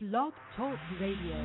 Blog Talk Radio.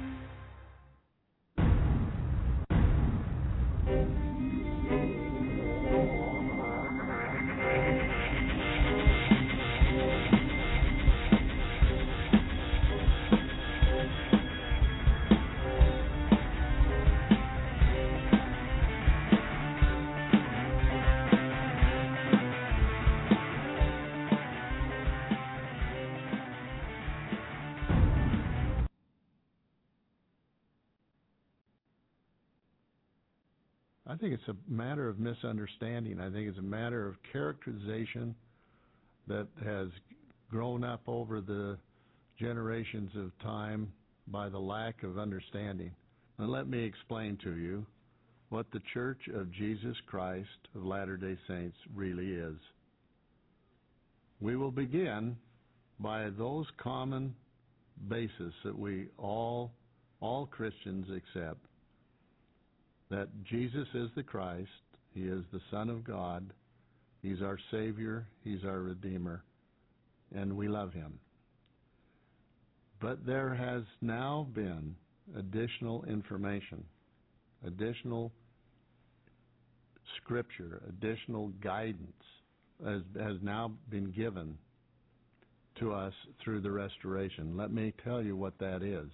I think it's a matter of misunderstanding. I think it's a matter of characterization that has grown up over the generations of time by the lack of understanding. And let me explain to you what the Church of Jesus Christ of Latter-day Saints really is. We will begin by those common bases that we all Christians accept. That Jesus is the Christ, He is the Son of God, He's our Savior, He's our Redeemer, and we love Him. But there has now been additional information, additional scripture, additional guidance has now been given to us through the restoration. Let me tell you what that is.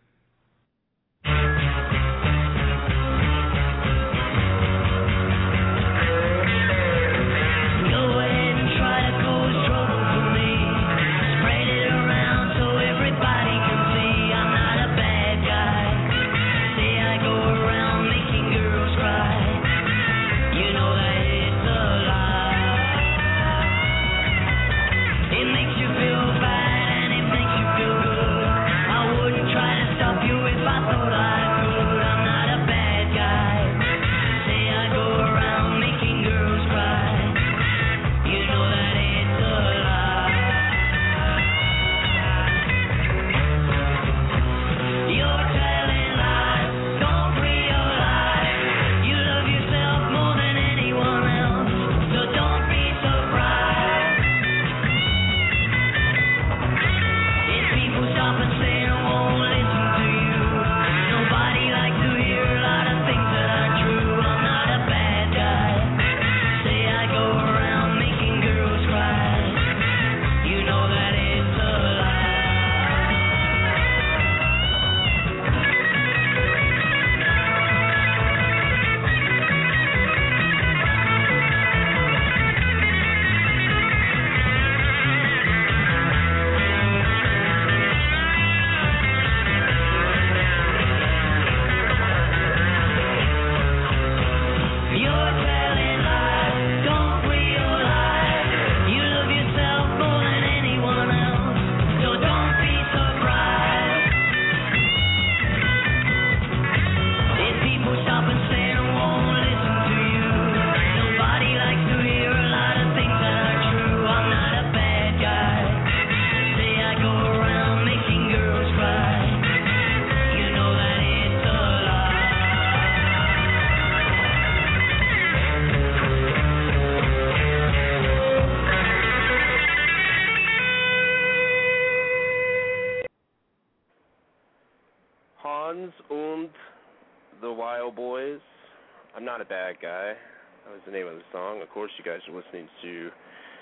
Hans und the Wild Boys. I'm Not a Bad Guy. That was the name of the song. Of course, you guys are listening to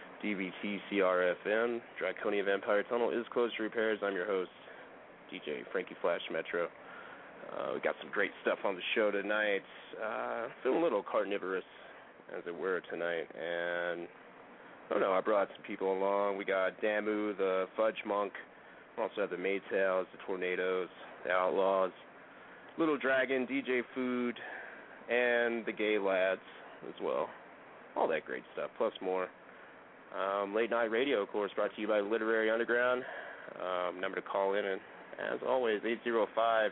DVT CRFM. Draconia Vampire Tunnel is closed to repairs. I'm your host, DJ Frankie Flash Metro. We got some great stuff on the show tonight. Feeling a little carnivorous, as it were, tonight. And I don't know, I brought some people along. We got Damu, the Fudge Monk. We also have the Maytals, the Tornadoes, the Outlaws, Little Dragon, DJ Food, and the Gay Lads as well. All that great stuff, plus more. Late Night Radio, of course, brought to you by Literary Underground. Number to call in, and as always, 805-856-2808.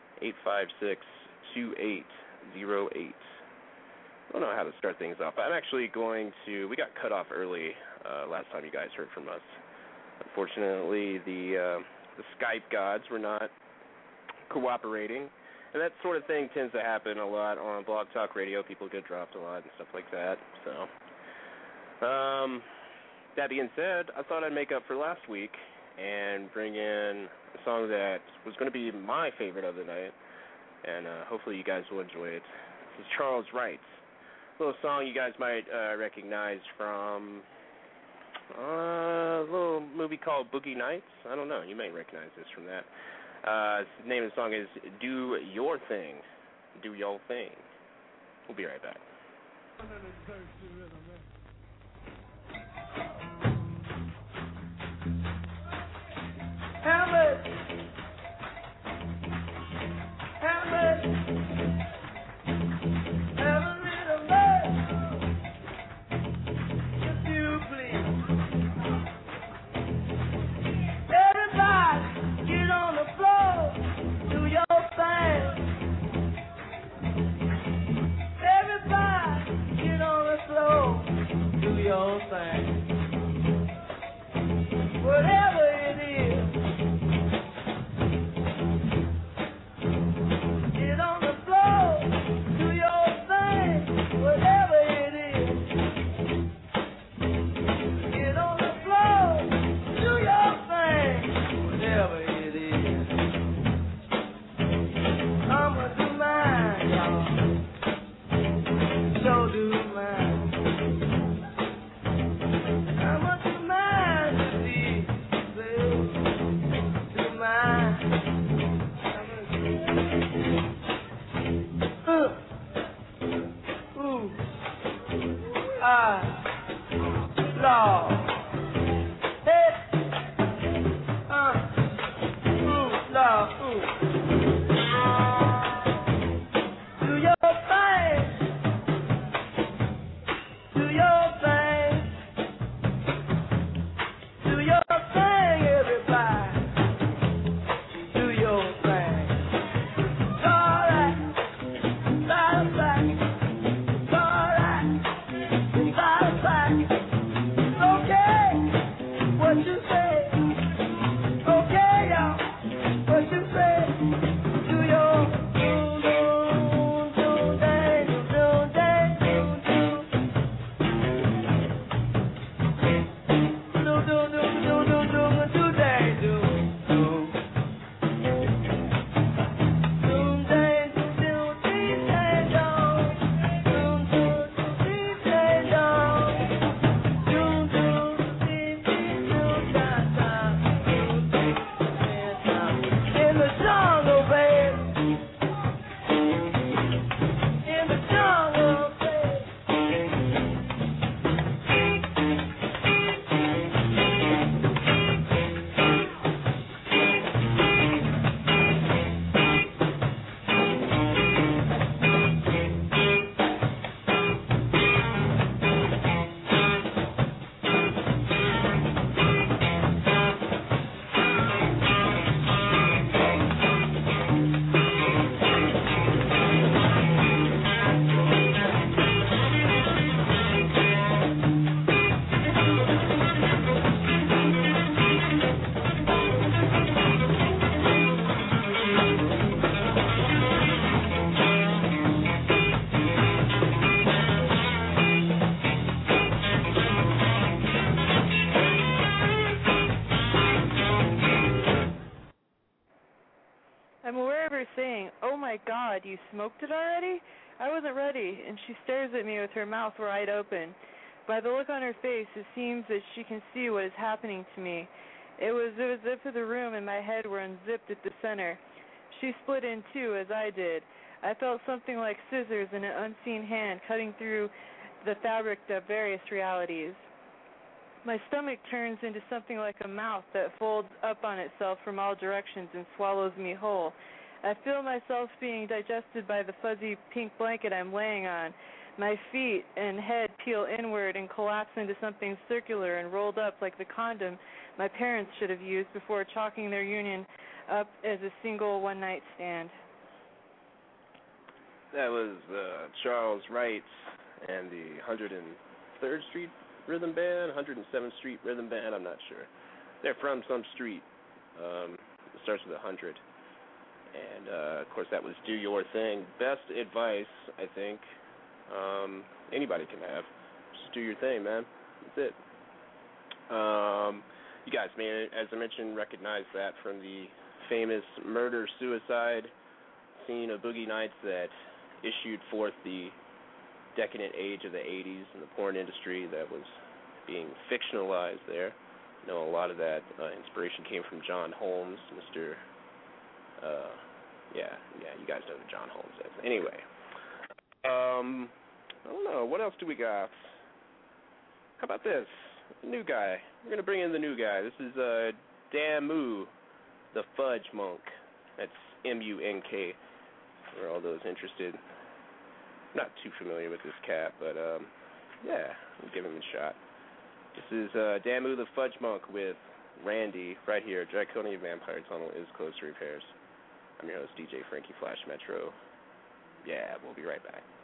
I don't know how to start things off. I'm actually going to, we got cut off early last time you guys heard from us. Unfortunately, the Skype gods were not cooperating, and that sort of thing tends to happen a lot on Blog Talk Radio. People get dropped a lot and stuff like that. So, that being said, I thought I'd make up for last week and bring in a song that was going to be my favorite of the night, and hopefully you guys will enjoy it. This is Charles Wright. A little song you guys might recognize from a little movie called Boogie Nights. I don't know. You may recognize this from that. The name of the song is Do Your Thing. Do Your Thing. We'll be right back. Hamlet! Have a little love, if you please. Everybody, get on the floor, do your thing. Everybody, get on the floor, do your thing. Whatever it is. Get on the floor, do your thing, whatever it is. Get on the floor, do your thing, whatever it is. I'ma do mine, y'all. So do mine. I'ma do mine, do mine. Lord. Hey. Lord. Do your thing. Do your thing. Do your thing, everybody. Do your thing. It's all right. It's all right. It's all right. It's all right. What you say? Okay, y'all. What you say? Do your do day, do day, do day, do. I'm aware of her saying, "Oh my God, you smoked it already?" I wasn't ready, and she stares at me with her mouth wide open. By the look on her face, it seems that she can see what is happening to me. It was as if the room and my head were unzipped at the center. She split in two, as I did. I felt something like scissors in an unseen hand cutting through the fabric of various realities. My stomach turns into something like a mouth that folds up on itself from all directions and swallows me whole. I feel myself being digested by the fuzzy pink blanket I'm laying on. My feet and head peel inward and collapse into something circular and rolled up like the condom my parents should have used before chalking their union up as a single one-night stand. That was Charles Wright and the 103rd Street Rhythm Band, 107th Street Rhythm Band, I'm not sure. They're from some street. It starts with 100. And, of course, that was Do Your Thing. Best advice, I think, anybody can have. Just do your thing, man. That's it. You guys may, as I mentioned, recognize that from the famous murder-suicide scene of Boogie Nights that issued forth the decadent age of the 80s in the porn industry that was being fictionalized there. I know a lot of that inspiration came from John Holmes, Mr. Yeah, you guys know who John Holmes is. Anyway, I don't know, what else do we got? How about this? New guy. We're going to bring in the new guy. This is Damu, the Fudge Monk. That's M-U-N-K, for all those interested. Not too familiar with this cat, but yeah, we'll give him a shot. This is Damu the Fudge Monk with Randy right here. Draconia Vampire Tunnel is close to repairs. I'm your host, DJ Frankie Flash Metro. Yeah, we'll be right back.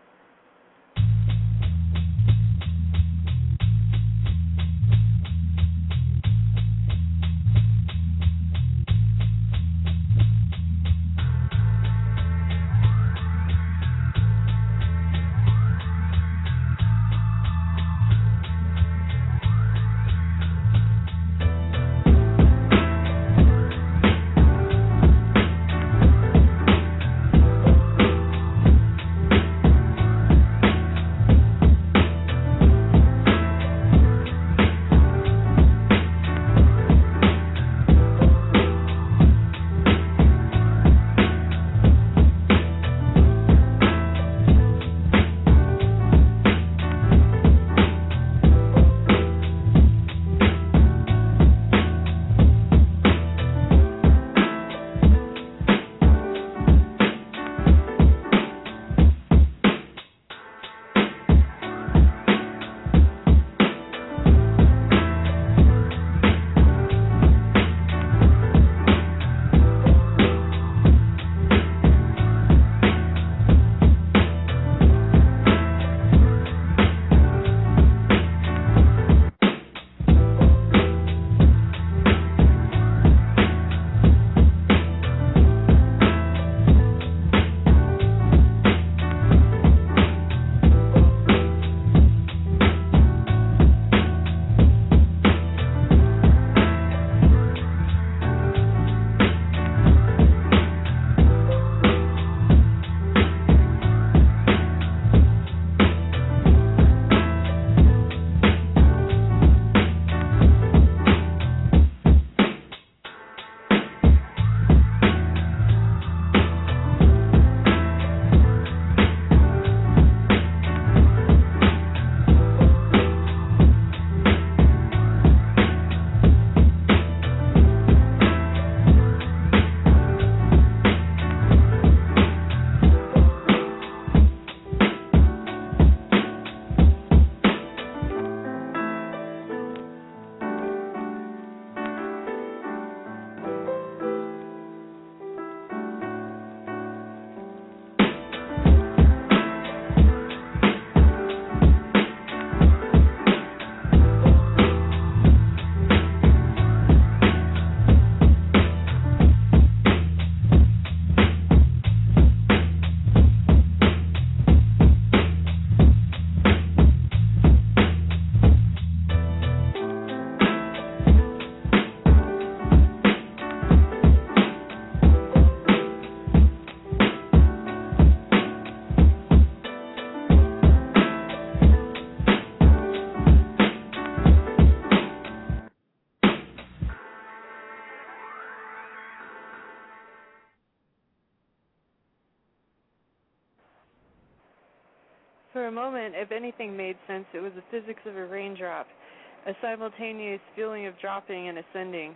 For a moment, if anything made sense, it was the physics of a raindrop, a simultaneous feeling of dropping and ascending.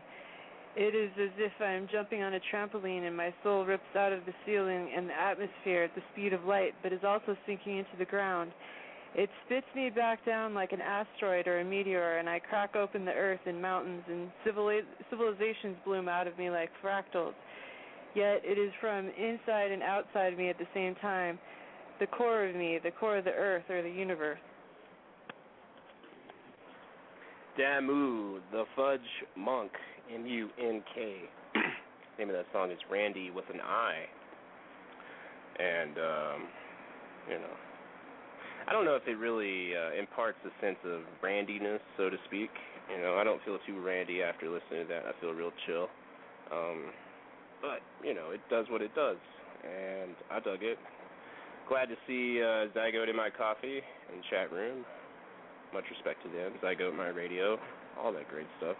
It is as if I am jumping on a trampoline and my soul rips out of the ceiling and the atmosphere at the speed of light, but is also sinking into the ground. It spits me back down like an asteroid or a meteor, and I crack open the earth and mountains, and civilizations bloom out of me like fractals. Yet it is from inside and outside me at the same time, the core of me, the core of the earth or the universe. Damu, the Fudge Monk, M-U-N-K. Name of that song is Randy with an I. And, don't know if it really imparts a sense of randiness, so to speak. I don't feel too randy after listening to that. I feel real chill. But, it does what it does, and I dug it. Glad to see Zygote in my coffee in the chat room. Much respect to them. Zygote my radio, all that great stuff.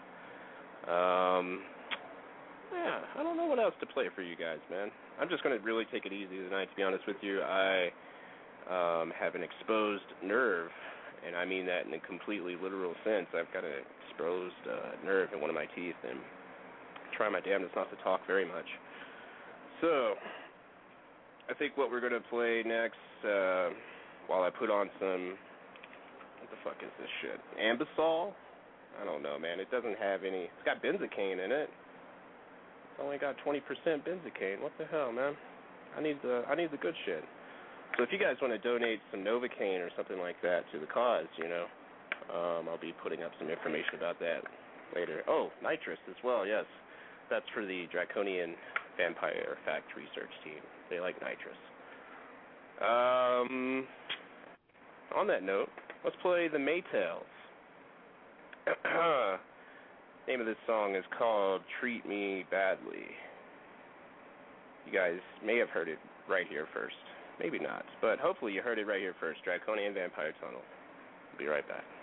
Yeah, I don't know what else to play for you guys, man. I'm just going to really take it easy tonight, to be honest with you. I have an exposed nerve, and I mean that in a completely literal sense. I've got an exposed nerve in one of my teeth, and try my damnedest not to talk very much. So, I think what we're going to play next, while I put on some, what the fuck is this shit? Ambisol? I don't know, man. It doesn't have any, it's got benzocaine in it. It's only got 20% benzocaine. What the hell, man? I need the good shit. So if you guys want to donate some Novocaine or something like that to the cause, I'll be putting up some information about that later. Oh, nitrous as well, yes. That's for the Draconian Vampire Fact Research Team. They like nitrous. On that note, let's play the Maytals. Name of this song is called Treat Me Badly. You guys may have heard it right here first. Maybe not, but hopefully you heard it right here first. Draconian Vampire Tunnel. We'll be right back.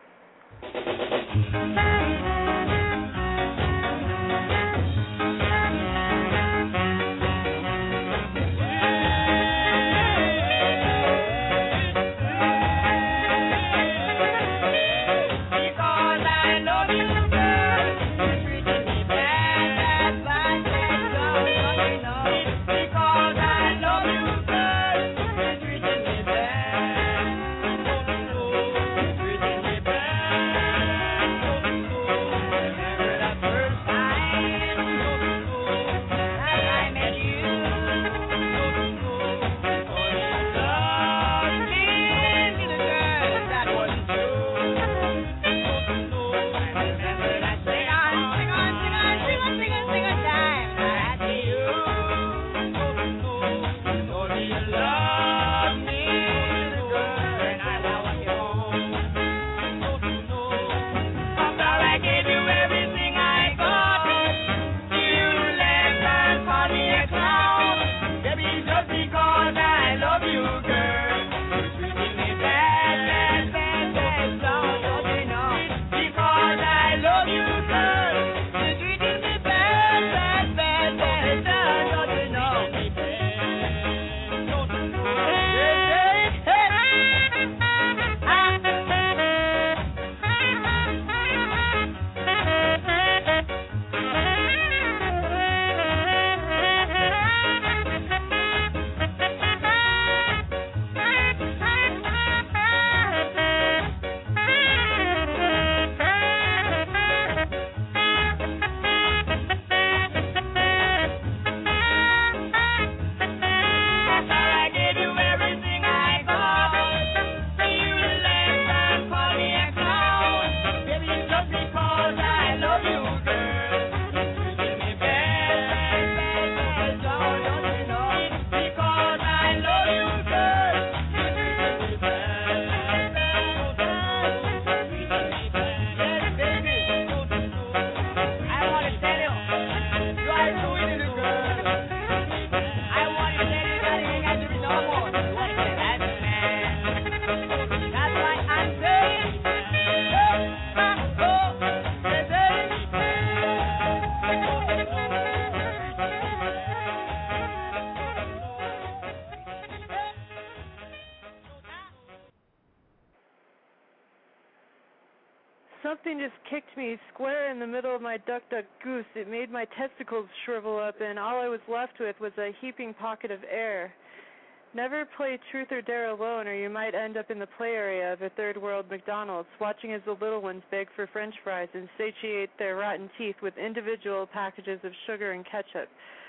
Something just kicked me square in the middle of my duck goose. It made my testicles shrivel up, and all I was left with was a heaping pocket of air. Never play Truth or Dare alone, or you might end up in the play area of a third world McDonald's, watching as the little ones beg for French fries and satiate their rotten teeth with individual packages of sugar and ketchup.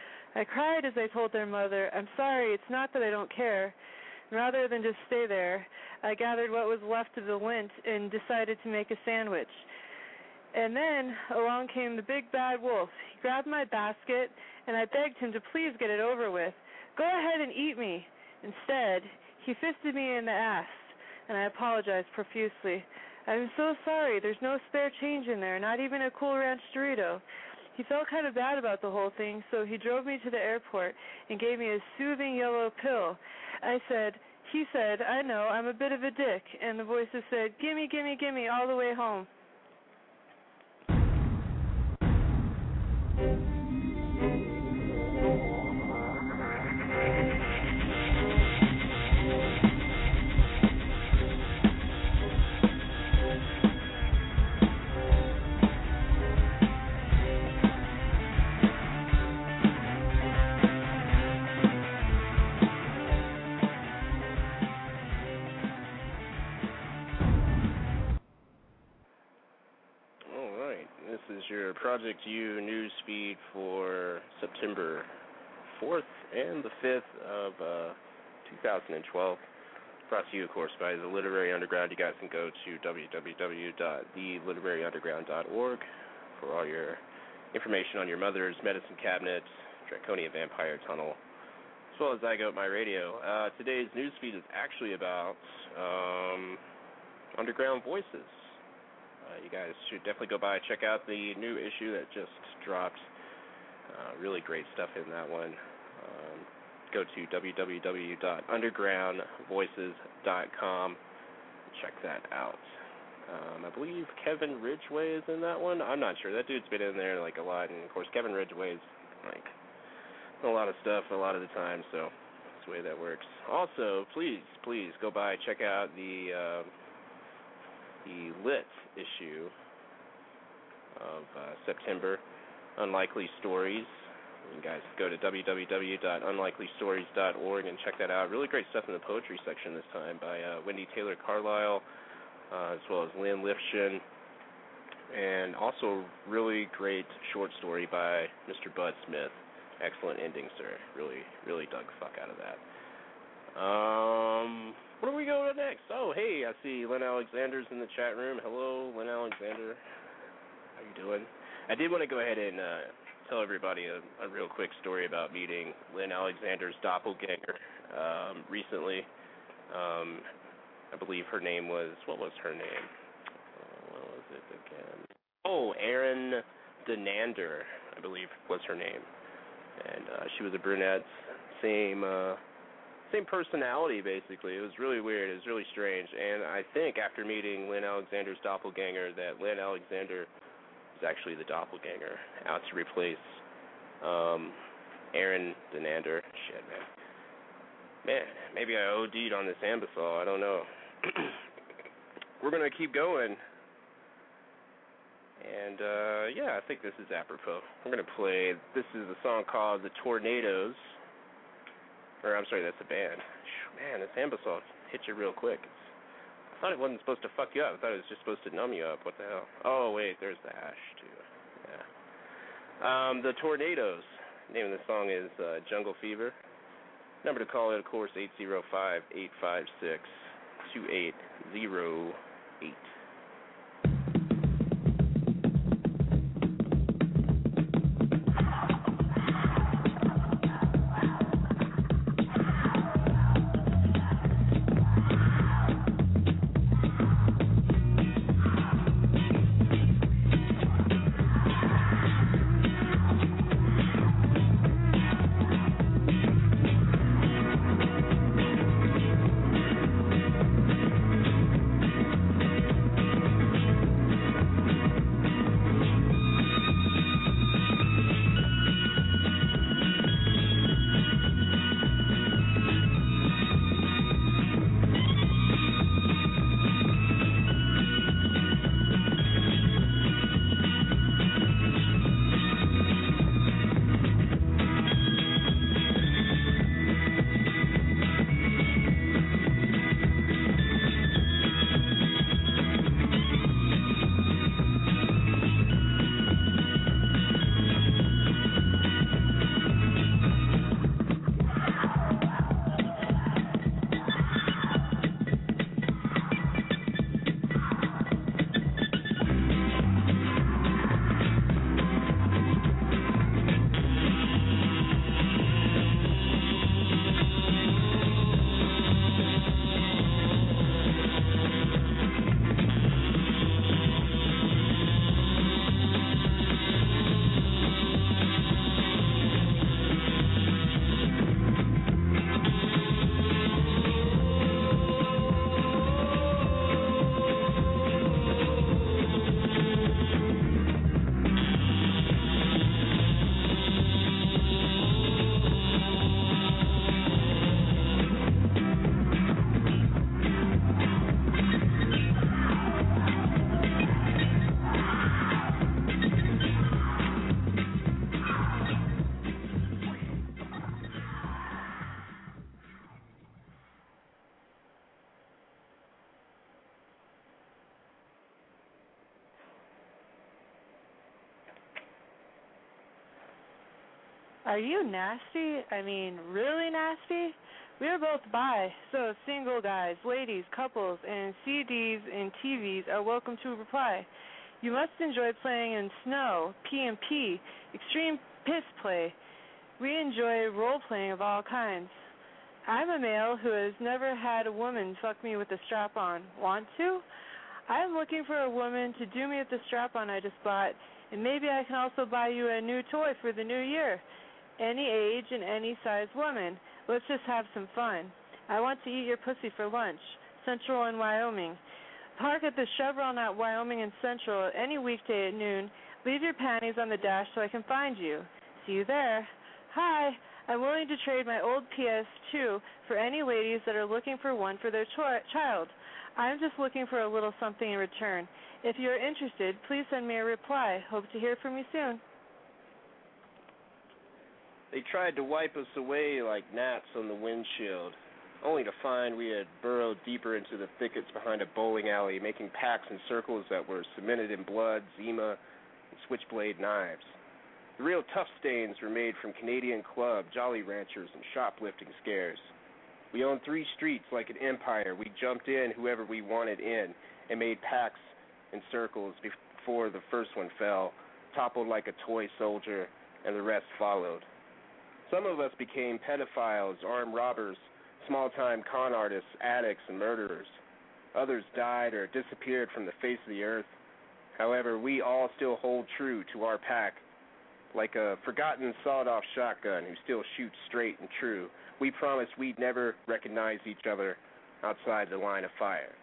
I cried as I told their mother, "I'm sorry, it's not that I don't care." Rather than just stay there, I gathered what was left of the lint and decided to make a sandwich. And then along came the big bad wolf. He grabbed my basket, and I begged him to please get it over with. "Go ahead and eat me." Instead, he fisted me in the ass. and I apologized profusely. I'm so sorry. There's no spare change in there, not even a Cool Ranch Dorito. He felt kind of bad about the whole thing, so he drove me to the airport and gave me a soothing yellow pill. He said, I know, I'm a bit of a dick, and the voices said, gimme, gimme, gimme, all the way home. This is your Project U news feed for September 4th and the 5th of 2012. Brought to you, of course, by the Literary Underground. You guys can go to www.theliteraryunderground.org for all your information on your mother's medicine cabinet, Draconia Vampire Tunnel, as well as Zygote My Radio. Today's news feed is actually about underground voices. You guys should definitely go by and check out the new issue that just dropped. Really great stuff in that one. Go to www.undergroundvoices.com. Check that out. I believe Kevin Ridgway is in that one. I'm not sure. That dude's been in there like a lot, and of course Kevin Ridgway's like a lot of stuff a lot of the time, so that's the way that works. Also, please go by and check out the Lit issue of September, Unlikely Stories. You guys go to www.unlikelystories.org and check that out. Really great stuff in the poetry section this time by Wendy Taylor Carlisle, as well as Lynn Lifshin, and also really great short story by Mr. Bud Smith. Excellent ending, sir. Really dug the fuck out of that. Where do we go next? Oh, hey, I see Lynn Alexander's in the chat room. Hello, Lynn Alexander. How you doing? I did want to go ahead and tell everybody a real quick story about meeting Lynn Alexander's doppelganger recently. I believe her name was, what was her name? What was it again? Oh, Erin Denander, I believe was her name. And she was a brunette, same personality, basically. It was really weird. It was really strange. And I think after meeting Lynn Alexander's doppelganger that Lynn Alexander is actually the doppelganger out to replace Erin Denander. Shit, man. Man, maybe I OD'd on this Ambisol. I don't know. We're going to keep going. And, yeah, I think this is apropos. We're going to play, this is a song called The Tornadoes. Or, I'm sorry, that's a band. Man, this Ambisol hits you real quick. I thought it wasn't supposed to fuck you up. I thought it was just supposed to numb you up. What the hell? Oh, wait, there's the hash, too. Yeah. The Tornadoes. The name of the song is Jungle Fever. Number to call it, of course, 805-856-2808. Are you nasty? I mean, really nasty? We are both bi, so single guys, ladies, couples, and CDs and TVs are welcome to reply. You must enjoy playing in snow, P&P, extreme piss play. We enjoy role-playing of all kinds. I'm a male who has never had a woman fuck me with a strap-on. Want to? I'm looking for a woman to do me with the strap-on I just bought, and maybe I can also buy you a new toy for the new year. Any age and any size woman. Let's just have some fun. I want to eat your pussy for lunch. Central and Wyoming. Park at the Chevron at Wyoming and Central any weekday at noon. Leave your panties on the dash so I can find you. See you there. Hi. I'm willing to trade my old PS2 for any ladies that are looking for one for their child. I'm just looking for a little something in return. If you are interested, please send me a reply. Hope to hear from you soon. They tried to wipe us away like gnats on the windshield, only to find we had burrowed deeper into the thickets behind a bowling alley, making packs and circles that were cemented in blood, Zima, and switchblade knives. The real tough stains were made from Canadian Club, Jolly Ranchers, and shoplifting scares. We owned 3 streets like an empire. We jumped in whoever we wanted in and made packs and circles before the first one fell, toppled like a toy soldier, and the rest followed. Some of us became pedophiles, armed robbers, small-time con artists, addicts, and murderers. Others died or disappeared from the face of the earth. However, we all still hold true to our pack. Like a forgotten sawed-off shotgun who still shoots straight and true, we promised we'd never recognize each other outside the line of fire.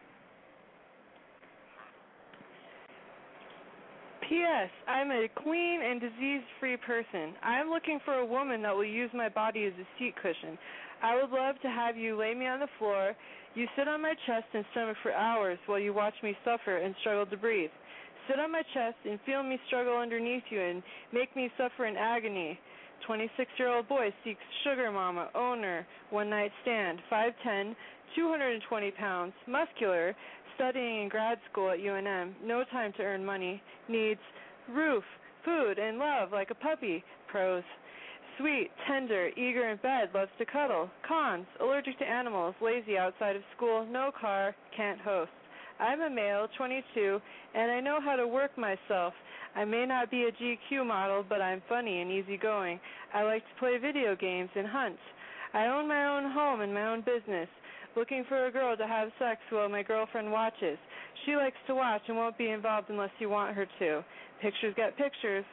P.S. I'm a clean and disease-free person. I'm looking for a woman that will use my body as a seat cushion. I would love to have you lay me on the floor. You sit on my chest and stomach for hours while you watch me suffer and struggle to breathe. Sit on my chest and feel me struggle underneath you and make me suffer in agony. 26-year-old boy seeks sugar mama, owner, one-night stand, 5'10", 220 pounds, muscular, studying in grad school at UNM, no time to earn money, needs roof, food, and love like a puppy. Pros: sweet, tender, eager in bed, loves to cuddle. Cons: allergic to animals, lazy outside of school, no car, can't host. I'm a male, 22, and I know how to work myself. I may not be a GQ model, but I'm funny and easygoing. I like to play video games and hunt. I own my own home and my own business. Looking for a girl to have sex while my girlfriend watches. She likes to watch and won't be involved unless you want her to. Pictures get pictures.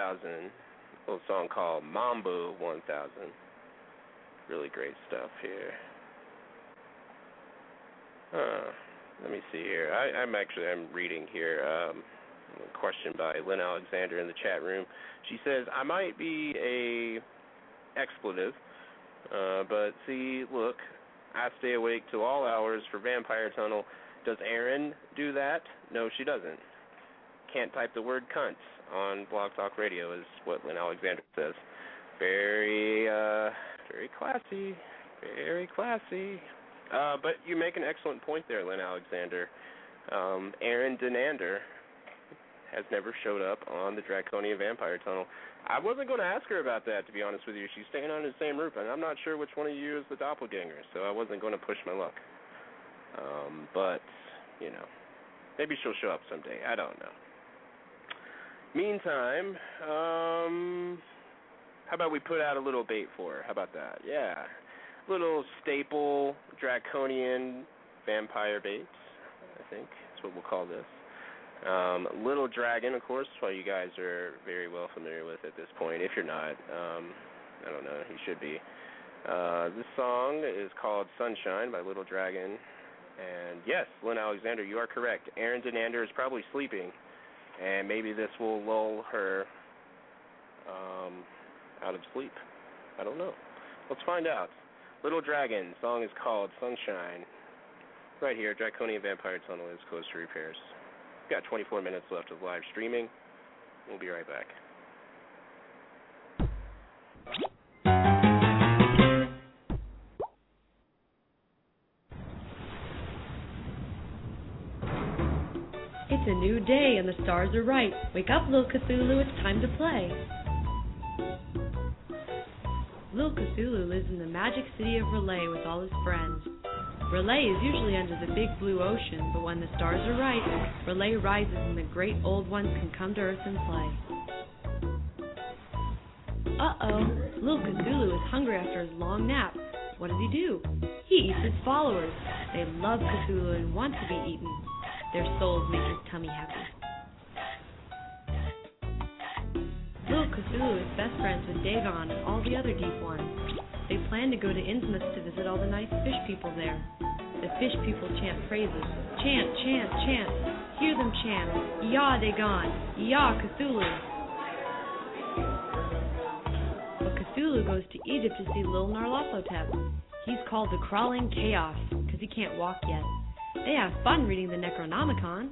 little song called Mambo 1000. Really great stuff here. Let me see here. I'm reading here a question by Lynn Alexander in the chat room. She says, I might be a expletive, but see, look, I stay awake till all hours for Vampire Tunnel. Does Erin do that? No, she doesn't. Can't type the word cunts on Blog Talk Radio is what Lynn Alexander says. Very classy. Very classy. But you make an excellent point there, Lynn Alexander. Erin Denander has never showed up on the Draconia Vampire Tunnel. I wasn't going to ask her about that, to be honest with you. She's staying on the same roof, and I'm not sure which one of you is the doppelganger, so I wasn't going to push my luck. But, you know, maybe she'll show up someday. I don't know. Meantime, how about we put out a little bait for her? How about that? Yeah. Little staple draconian vampire baits, I think. That's what we'll call this. Little Dragon, of course, what you guys are very well familiar with at this point. If you're not, I don't know, you should be. This song is called Sunshine by Little Dragon. And yes, Lynn Alexander, you are correct. Erin Denander is probably sleeping, and maybe this will lull her out of sleep. I don't know. Let's find out. Little Dragon, song is called Sunshine. Right here, Draconia Vampire Tunnel is close to repairs. We've got 24 minutes left of live streaming. We'll be right back. It's a new day and the stars are right. Wake up, Lil Cthulhu, it's time to play. Lil Cthulhu lives in the magic city of Relay with all his friends. Relay is usually under the big blue ocean, but when the stars are right, Relay rises and the great old ones can come to Earth and play. Uh-oh, Lil Cthulhu is hungry after his long nap. What does he do? He eats his followers. They love Cthulhu and want to be eaten. Their souls make his tummy happy. Lil Cthulhu is best friends with Dagon and all the other deep ones. They plan to go to Innsmouth to visit all the nice fish people there. The fish people chant praises. Chant, chant, chant. Hear them chant. Yah, Dagon. Yah, Cthulhu. But Cthulhu goes to Egypt to see Lil Nyarlathotep. He's called the Crawling Chaos because he can't walk yet. They have fun reading the Necronomicon.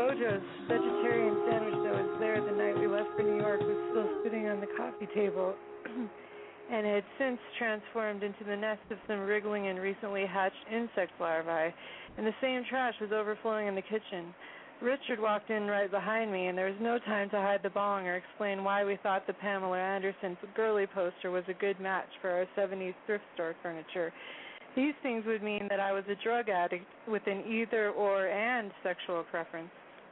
Bojo's vegetarian sandwich that was there the night we left for New York was still sitting on the coffee table and had since transformed into the nest of some wriggling and recently hatched insect larvae, and the same trash was overflowing in the kitchen. Richard walked in right behind me, and there was no time to hide the bong or explain why we thought the Pamela Anderson girly poster was a good match for our 70s thrift store furniture. These things would mean that I was a drug addict with an either or and sexual preference.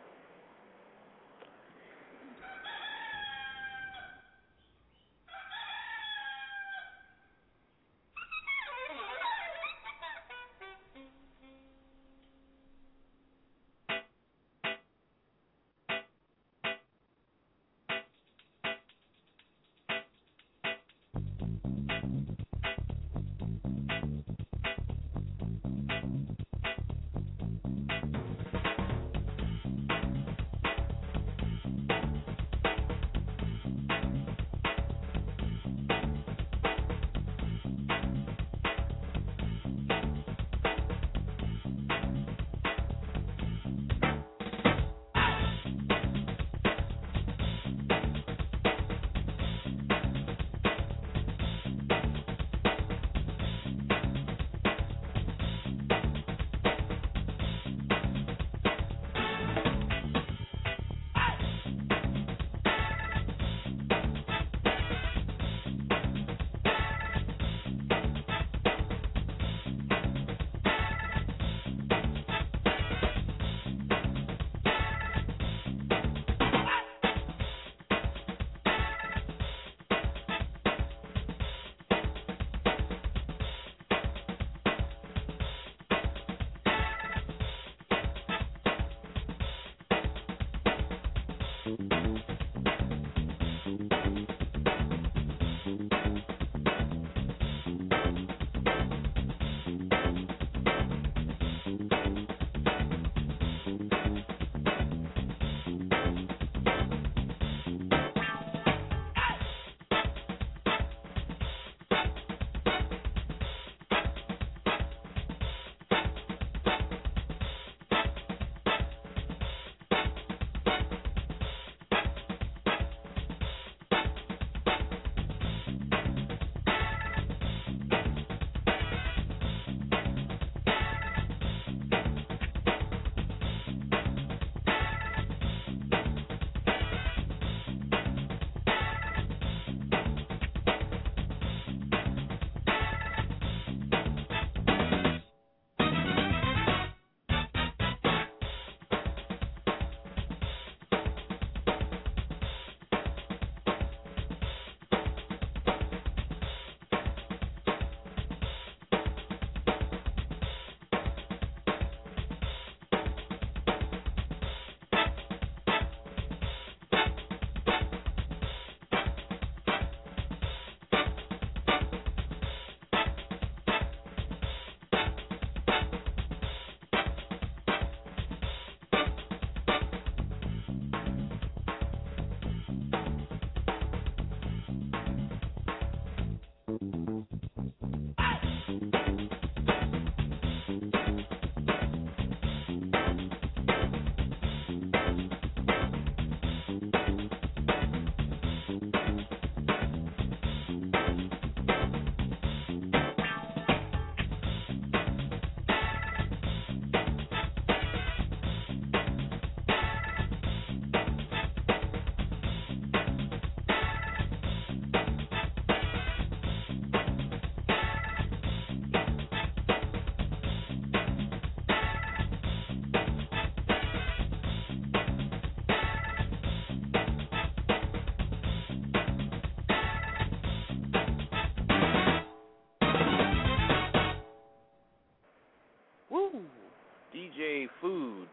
DJ Food,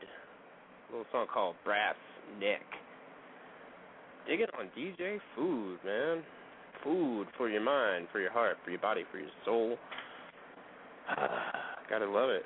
a little song called Brass Neck. Dig it on DJ Food, man. Food for your mind, for your heart, for your body, for your soul. Gotta love it.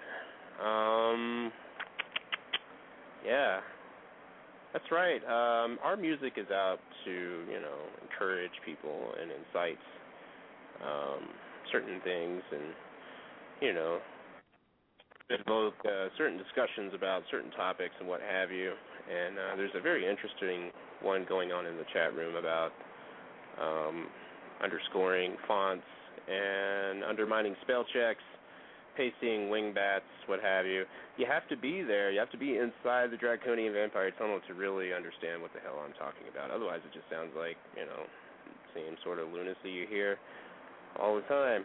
Yeah, that's right. Our music is out to, encourage people and incite certain things and, evoke certain discussions about certain topics and what have you. And there's a very interesting one going on in the chat room about underscoring fonts and undermining spell checks, pasting wingbats, what have you. You have to be there. You have to be inside the Draconian Vampire Tunnel to really understand what the hell I'm talking about. Otherwise, it just sounds like, same sort of lunacy you hear all the time.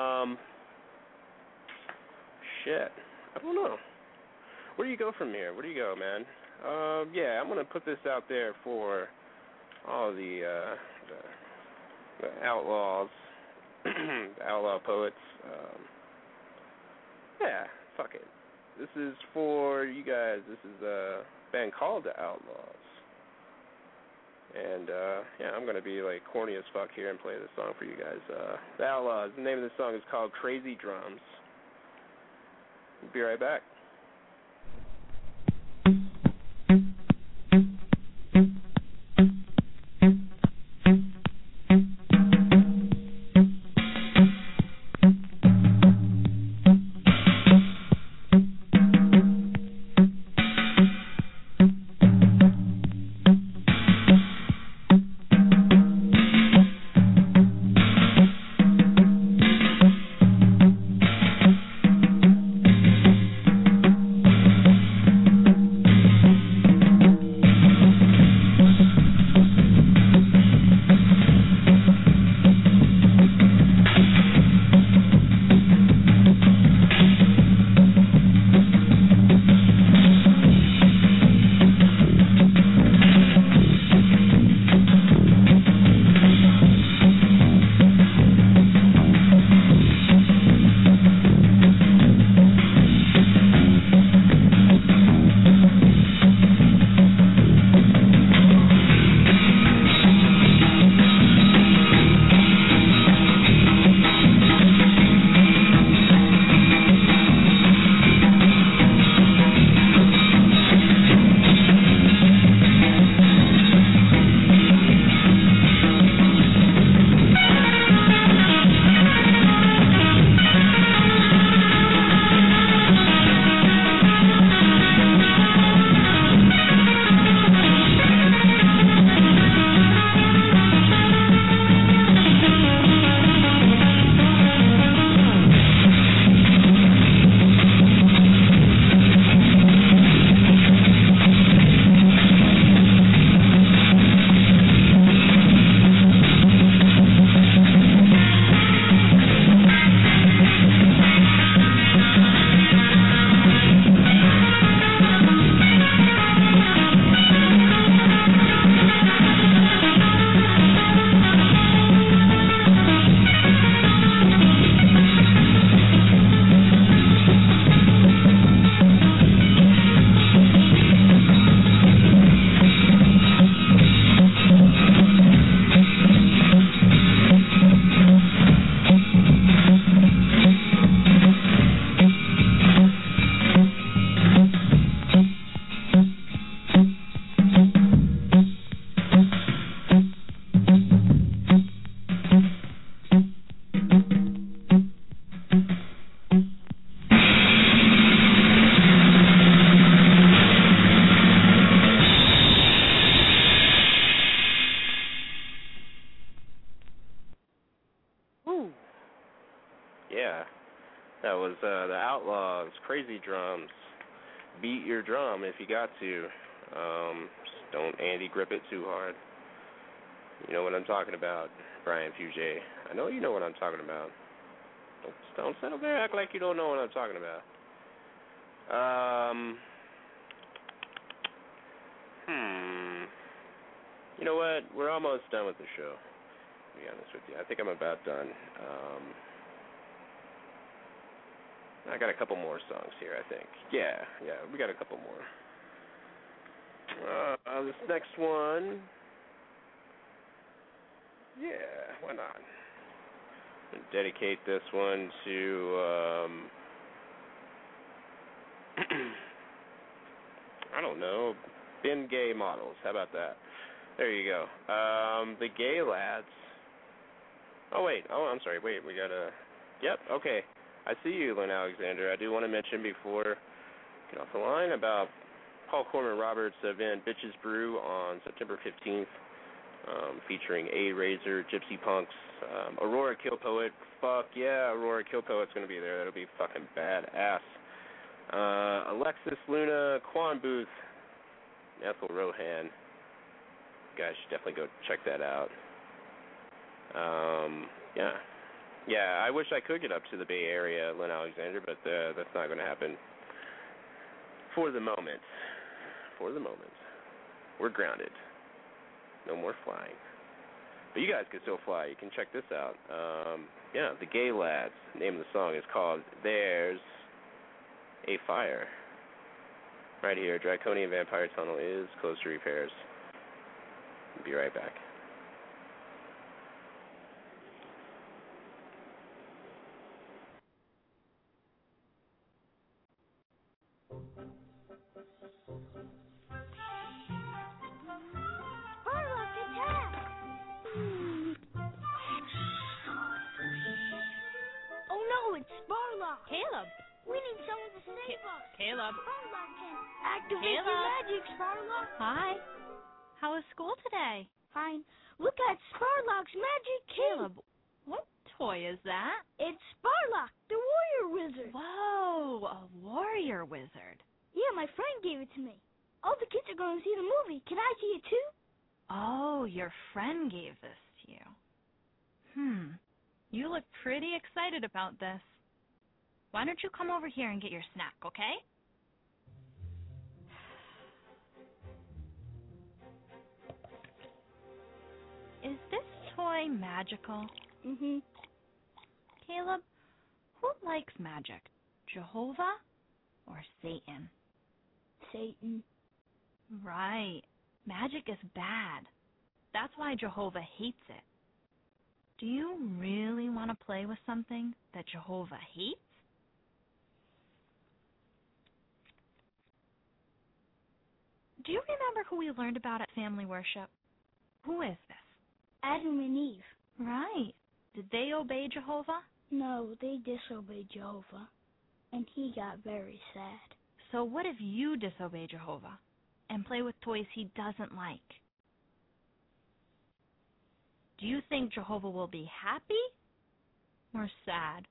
Shit. I don't know. Where do you go from here? Where do you go, man? I'm going to put this out there for all the outlaws, the outlaw poets. Fuck it. This is for you guys. This is a band called The Outlaws. And, I'm going to be, corny as fuck here and play this song for you guys. The Outlaws. The name of the song is called Crazy Drums. Be right back. That was The Outlaws, Crazy Drums. Beat your drum if you got to. Just don't Andy grip it too hard. You know what I'm talking about, Brian Fugé. I know you know what I'm talking about. Don't sit up there and act like you don't know what I'm talking about. You know what? We're almost done with the show, to be honest with you. I think I'm about done. I got a couple more songs here, I think. Yeah, we got a couple more. This next one, why not? I'm gonna dedicate this one to, I don't know, Ben Gay Models. How about that? There you go. The Gay Lads. Oh, I'm sorry. Wait, we gotta... Yep, okay. I see you, Lynn Alexander. I do want to mention before I get off the line about Paul Corman Roberts' event, Bitches Brew, on September 15th, featuring A-Razor, Gypsy Punks, Aurora Kill Poet. Fuck yeah, Aurora Kill Poet's going to be there. That'll be fucking badass. Alexis Luna, Quan Booth, Ethel Rohan. You guys should definitely go check that out. Yeah, I wish I could get up to the Bay Area, Lynn Alexander, but that's not going to happen for the moment. We're grounded. No more flying. But you guys can still fly. You can check this out. The Gay Lads. The name of the song is called There's a Fire. Right here, Draconian Vampire Tunnel is close to repairs. Be right back. Spurlock, attack! Oh no, it's Spurlock! Caleb! We need someone to save us! Caleb! Spurlock can activate your magic, Spurlock! Hi. How was school today? Fine. Look at Spurlock's magic key! Caleb, what toy is that? It's Spurlock, the warrior wizard! Whoa, a warrior wizard. Yeah, my friend gave it to me. All the kids are going to see the movie. Can I see it too? Oh, your friend gave this to you. You look pretty excited about this. Why don't you come over here and get your snack, okay? Is this toy magical? Mm-hmm. Caleb, who likes magic? Jehovah or Satan? Satan. Right. Magic is bad. That's why Jehovah hates it. Do you really want to play with something that Jehovah hates? Do you remember who we learned about at family worship? Who is this? Adam and Eve. Right. Did they obey Jehovah? No, they disobeyed Jehovah, and he got very sad. So what if you disobey Jehovah and play with toys he doesn't like? Do you think Jehovah will be happy or sad?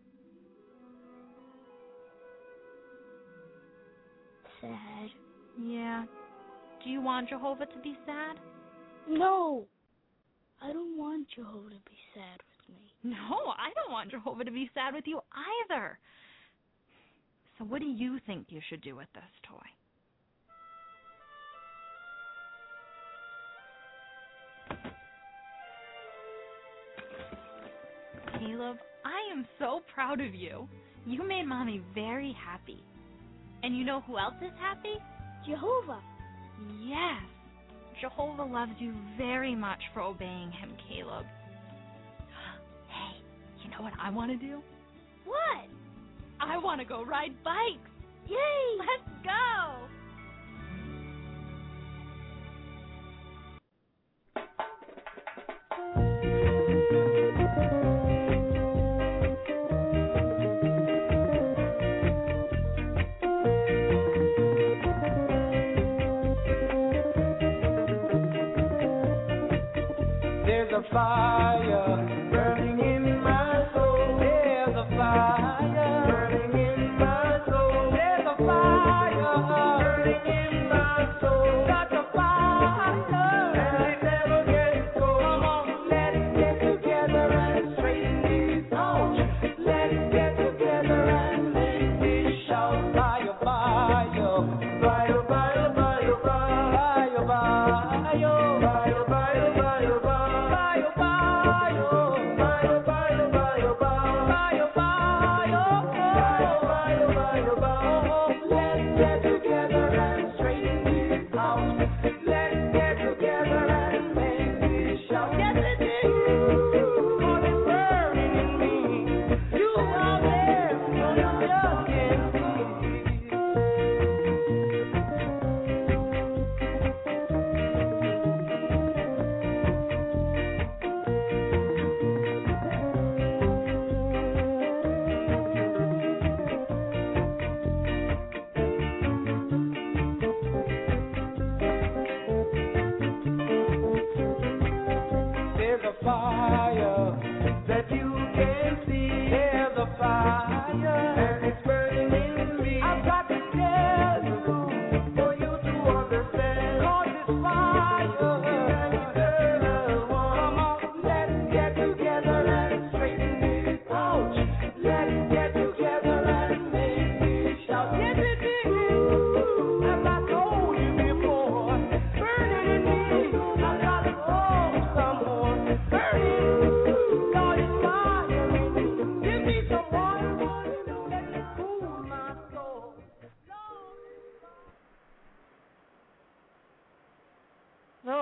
Sad. Yeah. Do you want Jehovah to be sad? No. I don't want Jehovah to be sad with me. No, I don't want Jehovah to be sad with you either. So what do you think you should do with this toy? Caleb, I am so proud of you. You made Mommy very happy. And you know who else is happy? Jehovah. Yes. Jehovah loves you very much for obeying him, Caleb. Hey, you know what I want to do? What? I want to go ride bikes. Yay! Let's go. There's a fire burning in my soul. There's a fire burning in my soul. There's a fire burning in my soul. Got a fire and it never gets cold. Come on, let's get together and straighten this out. Let's get together and make this shout. Fire, fire, fire, fire, fire, fire, fire, fire, fire, fire, fire, fire.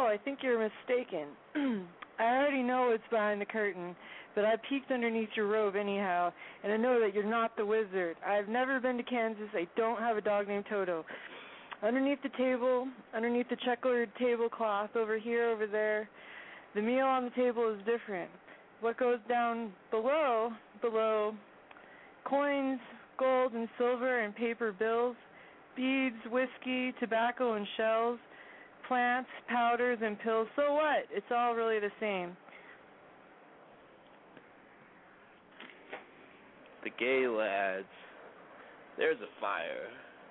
I think you're mistaken. I already know what's behind the curtain, but I peeked underneath your robe anyhow, and I know that you're not the wizard. I've never been to Kansas. I don't have a dog named Toto. Underneath the table, underneath the checkered tablecloth, over here, over there, the meal on the table is different. What goes down below, coins, gold and silver and paper bills, beads, whiskey, tobacco and shells, plants, powders, and pills. So what? It's all really the same. The gay lads. There's a fire.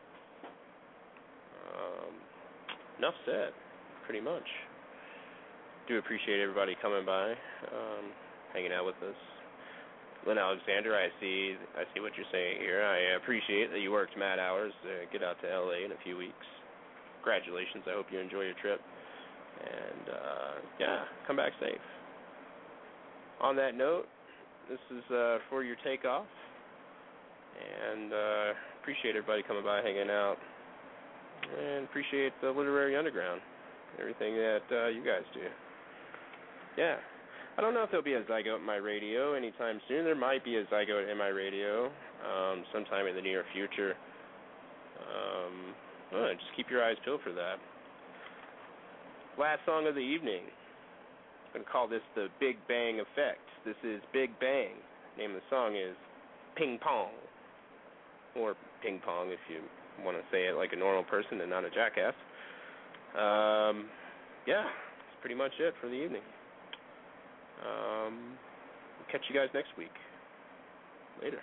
Enough said, pretty much. Do appreciate everybody coming by, hanging out with us. Lynn Alexander, I see what you're saying here. I appreciate that you worked mad hours to get out to LA in a few weeks. Congratulations. I hope you enjoy your trip. And, come back safe. On that note, this is for your takeoff. And appreciate everybody coming by, hanging out. And appreciate the Literary Underground, everything that you guys do. Yeah. I don't know if there'll be a Zygote in my radio anytime soon. There might be a Zygote in my radio sometime in the near future. Just keep your eyes peeled for that. Last song of the evening. I'm going to call this the Big Bang Effect. This is Big Bang. The name of the song is Ping Pong. Or Ping Pong if you want to say it like a normal person and not a jackass. That's pretty much it for the evening. We'll catch you guys next week. Later.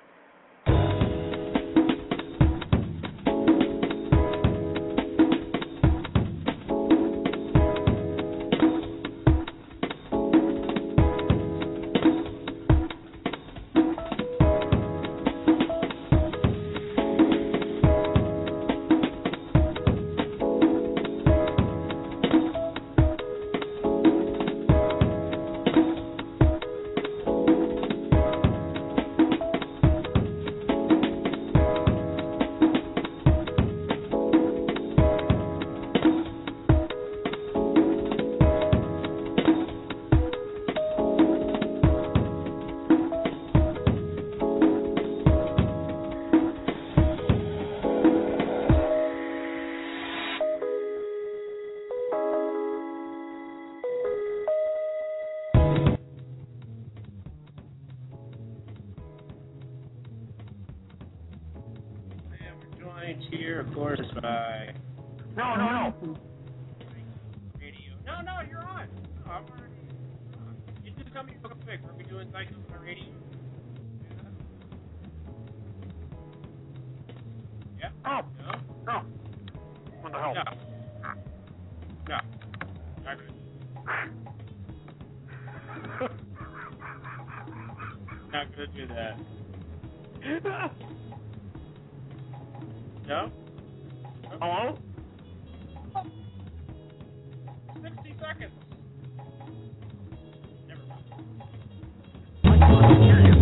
Here, of course, by No. radio. No, you're on. No, I'm already on. You just tell me real quick. Are we doing Psycho on the radio? Yeah? Oh. No? What the hell? No. All right. Not gonna do that. No? Hello? 60 seconds. Never mind. I can't hear you.